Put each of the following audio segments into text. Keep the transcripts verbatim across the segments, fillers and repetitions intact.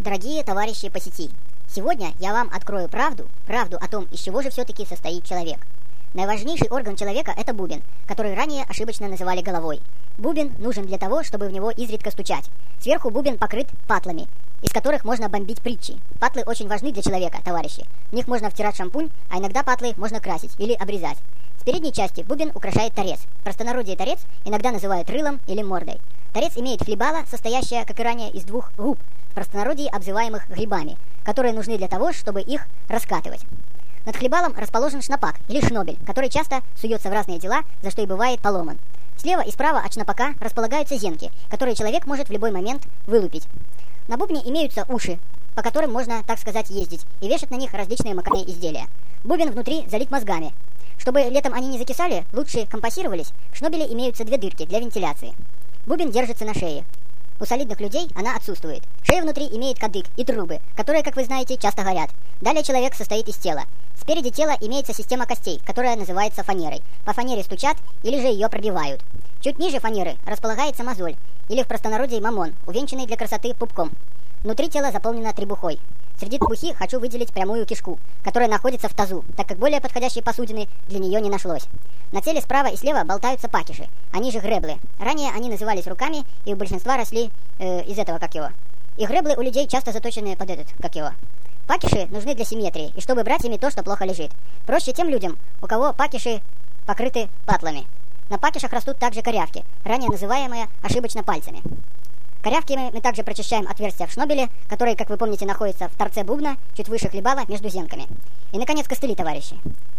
Дорогие товарищи по сети, сегодня я вам открою правду, правду о том, из чего же все-таки состоит человек. Наиважнейший орган человека – это бубен, который ранее ошибочно называли головой. Бубен нужен для того, чтобы в него изредка стучать. Сверху бубен покрыт патлами, из которых можно бомбить притчи. Патлы очень важны для человека, товарищи. В них можно втирать шампунь, а иногда патлы можно красить или обрезать. С передней части бубен украшает торец. В простонародье торец иногда называют рылом или мордой. Торец имеет хлебало, состоящее, как и ранее, из двух губ, в простонародье обзываемых грибами, которые нужны для того, чтобы их раскатывать. Над хлебалом расположен шнапак или шнобель, который часто суется в разные дела, за что и бывает поломан. Слева и справа от шнапака располагаются зенки, которые человек может в любой момент вылупить. На бубне имеются уши, по которым можно, так сказать, ездить, и вешать на них различные макаронные изделия. Бубен внутри залит мозгами. Чтобы летом они не закисали, лучше компассировались, в шнобеле имеются две дырки для вентиляции. Бубен держится на шее. У солидных людей она отсутствует. Шея внутри имеет кадык и трубы, которые, как вы знаете, часто горят. Далее человек состоит из тела. Спереди тела имеется система костей, которая называется фанерой. По фанере стучат или же ее пробивают. Чуть ниже фанеры располагается мозоль, или в простонародье мамон, увенчанный для красоты пупком. Внутри тела заполнено требухой. Среди требухи хочу выделить прямую кишку, которая находится в тазу, так как более подходящей посудины для нее не нашлось. На теле справа и слева болтаются пакиши, они же греблы. Ранее они назывались руками, и у большинства росли э, из этого, как его. И греблы у людей часто заточены под этот, как его. Пакиши нужны для симметрии, и чтобы брать ими то, что плохо лежит. Проще тем людям, у кого пакиши покрыты патлами. На пакишах растут также корявки, ранее называемые ошибочно пальцами. Корявками мы также прочищаем отверстия в шнобеле, которые, как вы помните, находятся в торце бубна, чуть выше хлебала, между зенками. И, наконец, костыли, товарищи.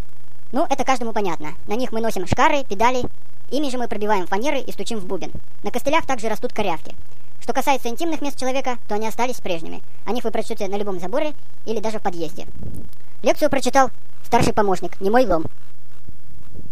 Ну, это каждому понятно. На них мы носим шкары, педали, ими же мы пробиваем фанеры и стучим в бубен. На костылях также растут корявки. Что касается интимных мест человека, то они остались прежними. О них вы прочтете на любом заборе или даже в подъезде. Лекцию прочитал старший помощник, не мой лом.